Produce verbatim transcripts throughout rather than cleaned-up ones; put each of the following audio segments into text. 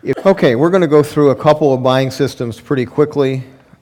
If, okay, we're going to go through a couple of buying systems pretty quickly.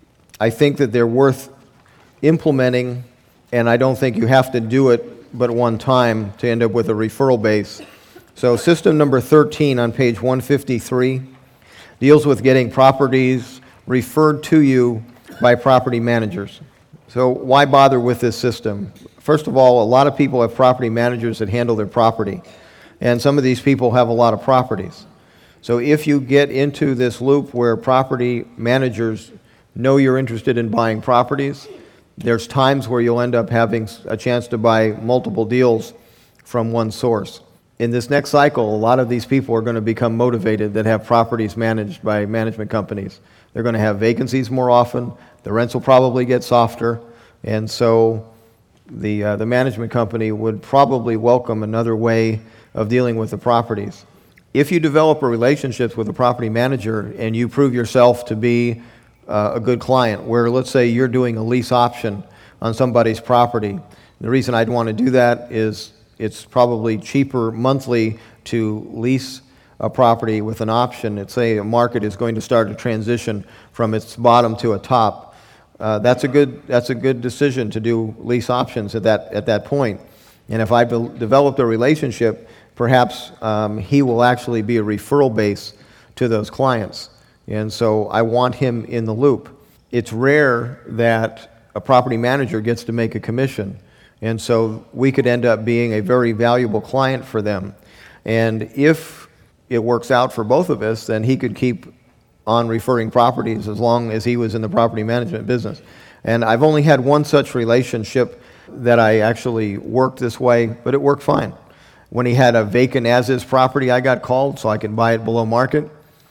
I think that they're worth implementing, and I don't think you have to do it but one time to end up with a referral base. So system number thirteen on page one fifty-three deals with getting properties referred to you by property managers. So why bother with this system? First of all, a lot of people have property managers that handle their property, and some of these people have a lot of properties. So if you get into this loop where property managers know you're interested in buying properties, there's times where you'll end up having a chance to buy multiple deals from one source. In this next cycle, a lot of these people are going to become motivated that have properties managed by management companies. They're going to have vacancies more often, the rents will probably get softer, and so the uh, the management company would probably welcome another way of dealing with the properties. If you develop a relationship with a property manager and you prove yourself to be uh, a good client, where let's say you're doing a lease option on somebody's property, the reason I'd want to do that is it's probably cheaper monthly to lease a property with an option. Let's say a market is going to start to transition from its bottom to a top. Uh, that's a good that's a good decision to do lease options at that at that point. And if I've be- developed a relationship, perhaps um, he will actually be a referral base to those clients. And so I want him in the loop. It's rare that a property manager gets to make a commission. And so we could end up being a very valuable client for them. And if it works out for both of us, then he could keep on referring properties as long as he was in the property management business. And I've only had one such relationship that I actually worked this way, but it worked fine. When he had a vacant as-is property, I got called so I could buy it below market.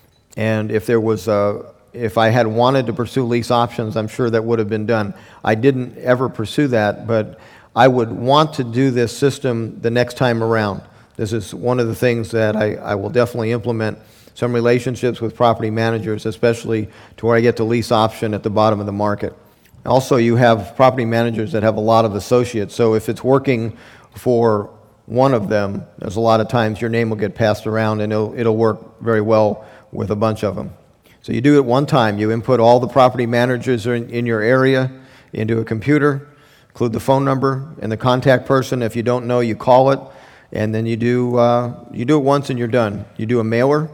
And if there was a, if I had wanted to pursue lease options, I'm sure that would have been done. I didn't ever pursue that, but I would want to do this system the next time around. This is one of the things that I, I will definitely implement, some relationships with property managers, especially to where I get the lease option at the bottom of the market. Also, you have property managers that have a lot of associates, so if it's working for one of them, there's a lot of times your name will get passed around and it'll, it'll work very well with a bunch of them. So you do it one time. You input all the property managers in, in your area into a computer, include the phone number and the contact person. If you don't know, you call it, and then you do uh, you do it once and you're done. You do a mailer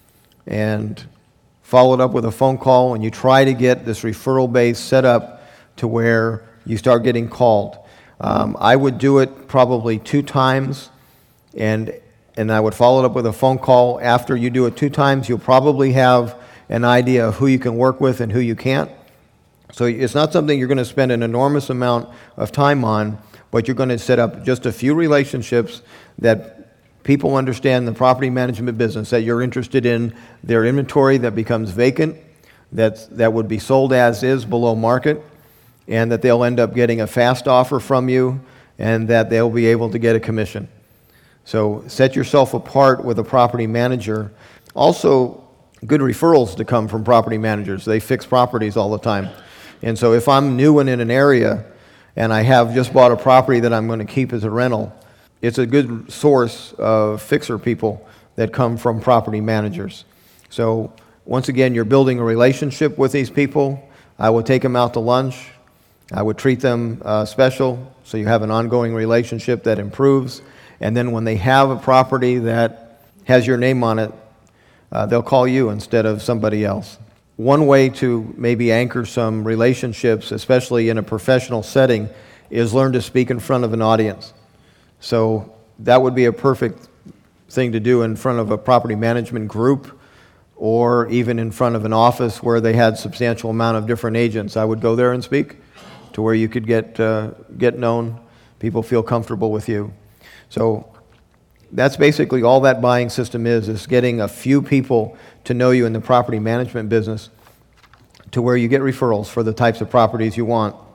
and follow it up with a phone call, and you try to get this referral base set up to where you start getting called. Um, I would do it probably two times, and and I would follow it up with a phone call. After you do it two times, you'll probably have an idea of who you can work with and who you can't. So it's not something you're going to spend an enormous amount of time on, but you're going to set up just a few relationships that people understand the property management business, that you're interested in their inventory that becomes vacant, that that would be sold as is below market, and that they'll end up getting a fast offer from you, and that they'll be able to get a commission. So set yourself apart with a property manager. Also, good referrals to come from property managers. They fix properties all the time. And so if I'm new and in an area and I have just bought a property that I'm going to keep as a rental, it's a good source of fixer people that come from property managers. So once again, you're building a relationship with these people. I would take them out to lunch. I would treat them uh, special, so you have an ongoing relationship that improves. And then when they have a property that has your name on it, uh, they'll call you instead of somebody else. One way to maybe anchor some relationships, especially in a professional setting, is learn to speak in front of an audience. So that would be a perfect thing to do in front of a property management group, or even in front of an office where they had substantial amount of different agents. I would go there and speak to where you could get uh, get known, people feel comfortable with you. So that's basically all that buying system is, is getting a few people to know you in the property management business to where you get referrals for the types of properties you want.